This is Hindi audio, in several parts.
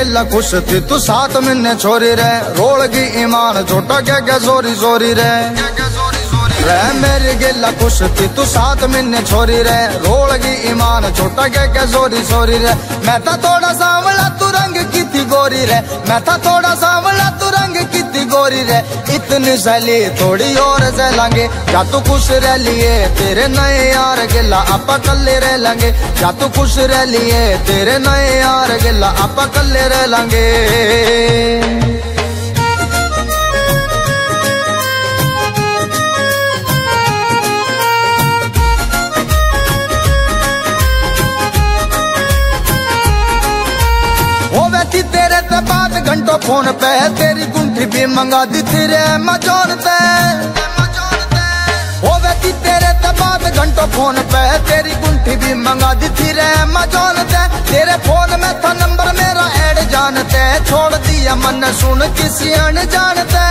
गेला खुश थी तू साथ मिलने छोरी रे, रोल की ईमान छोटा क्या जोरी जोरी रे मेरी गेला खुश थी तू साथ मिलने छोरी रे, रोल की ईमान छोटा क्या जोरी जोरी रे। मैं था थोड़ा सांवला तू रंग की थी गोरी रे, मैं था थोड़ा सांवला तू रंग की थी गोरी रे। इतनी सैली थोड़ी और सहलांगे, क्या तू खुश रह लिए तेरे नए यार गिला आपा कल्ले रह लेंगे, क्या तू खुश रह लिए तेरे नए यार गिला आपा कल्ले रह लेंगे। तेरे ते बात घंटों फोन पे, तेरी गुंठी भी मंगा दी थी रे मैं जानते हो बेटी। तेरे ते बात घंटों फोन पे, तेरी गुंठी भी मंगा दी थी रे मैं जानते। तेरे फोन में था नंबर मेरा ऐड जानते, छोड़ दिया मन सुन किसी अनजानते।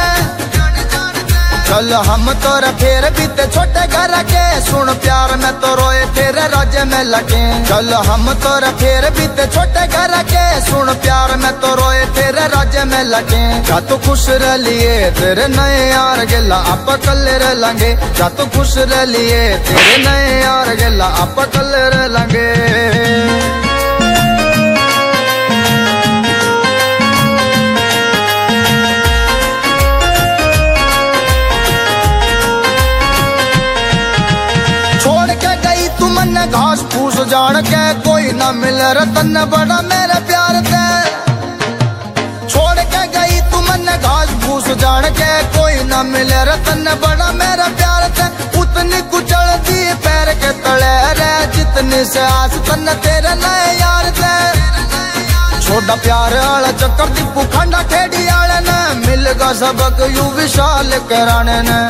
चल हम तो फिर बीते छोटे घर के, सुन प्यार में तो रोए तेरे राज्य में लगे। चल हम तो फिर बीते छोटे घर के, सुन प्यार में तो रोए तेरे राज्य में लगे। क्या तू खुश रह लिए तेरे नए यार गिला आप कल्ले रह लेंगे, क्या तू खुश रह लिए तेरे नए यार गिला आप कल्ले रह लेंगे। घास फूस जान के कोई ना मिले रतन बड़ा मेरे प्यार ते, छोड़ के गई तू मन घास फूस जान के कोई ना मिले रतन बड़ा मेरा प्यार ते। उतनी कुचल दी पैर के तले रे, जितनी से आस तन तेरे नए यार ते। छोड़ा प्यार आला चक्कर दीपू खंडा खेड़ी आले ने, मिलगा सबक यू विशाल कराने ने।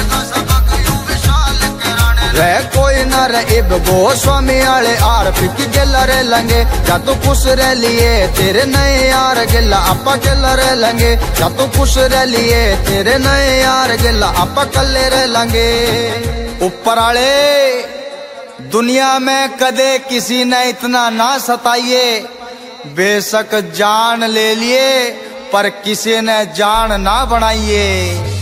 रह कोई न रहे गोस्वामी आले आर फिकी गिला रह लेंगे, क्या तू खुश रह लिए तेरे नए यार गिला आपा गिला रह लेंगे, क्या तू खुश रह लिए तेरे नए यार गिला आपा कल्ले रह लेंगे। ऊपर आले दुनिया में कदे किसी ने इतना ना सताइए, बेशक जान ले लिए पर किसी ने जान ना बनाइए।